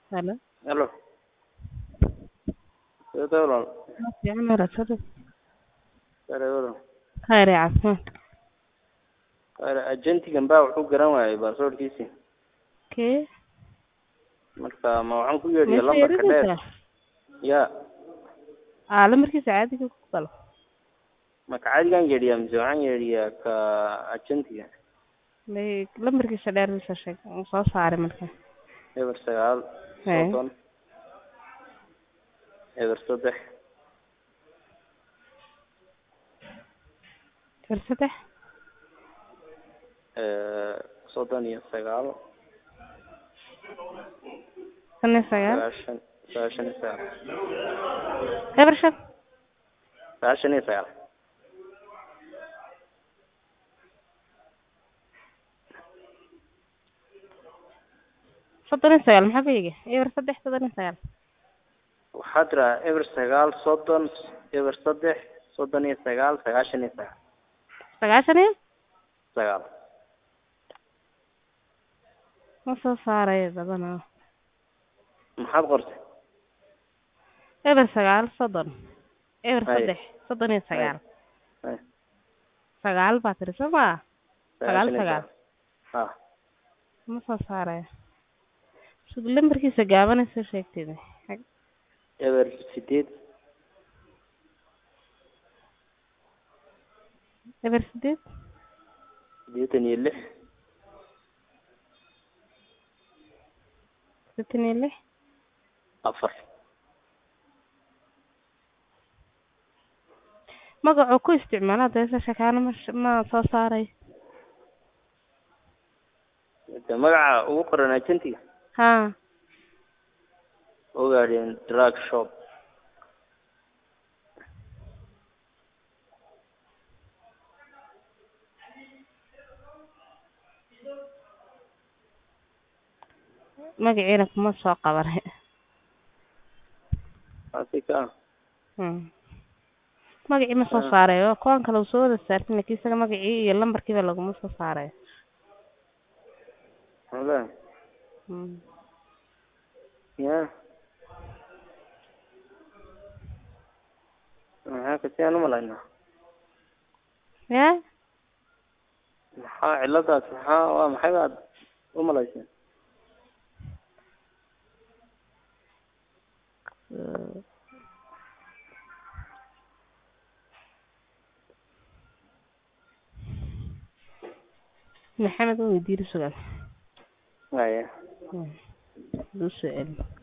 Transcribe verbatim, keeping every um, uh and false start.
Hello. Aló, yo te hablo. Ma fiicna rasada. Kare wado. Khayr ya caafimaad. Kare agentigan baa wuxuu garan waayay baasaboorkiisii. Kee? Marka ma waxaan ku yeedhiyaa Meesha lambarka dheer. yeedhinaysaa? Ya, Aa, lambarkiisa caadiga ku galo. marka caadigan yeedhiyaa mise waxaan yeedhiyaa ka agentiga. May lambarkiisa dheer bisa sheeg. Uu soo saaray marka. Eber sagaal Hey. soddon eber saddex Farsadex. eh soddon iyo sagaal Kan sagaal. sagaashan sagaashan iyo sagaal Eber shan. sagaashan iyo sagaal soddon iyo sagaal maxaa beega? Eber saddex soddon iyo sagaal. waxaa tiraa eber sagaal soddon eber saddex soddon iyo sagaal sagaashan iyo sagaal Sagaashan iyo sagaal ma soo saaray badanaa. maxaad qortay? Eber sagaal soddon. Eber Hay. saddex soddon iyo sagaal. Hay. Sagaal baa tiri soo maa? Sagaal sagaashan iyo sagaal. ha Ma soo saaray. Sug lambarkiisa gaaban soo sheegtay. eber sideed Eber sideed. siddeetan iyo lix Siddeetan iyo lix. afar Magacuu ku isticmaalaa deesa shakaana ma ma soo saaray. de magaca ugu qoran agentiga Ha. ogaadeen drug shop Magaciina kuma soo qabanay. asika Hmm. Magacii ma soo saaray oo koon kale uu soo wada saartay laakiin isaga magacii iyo lambarkiiba laguma soo saaray. wala Hmm. ya maxaa kasiyaan umalaynaa Ya? maxaa ciladaas maxaa waa maxay baad umalayseen Maxamed oo weydiin sugan. haya Hmm. Duu su'aal.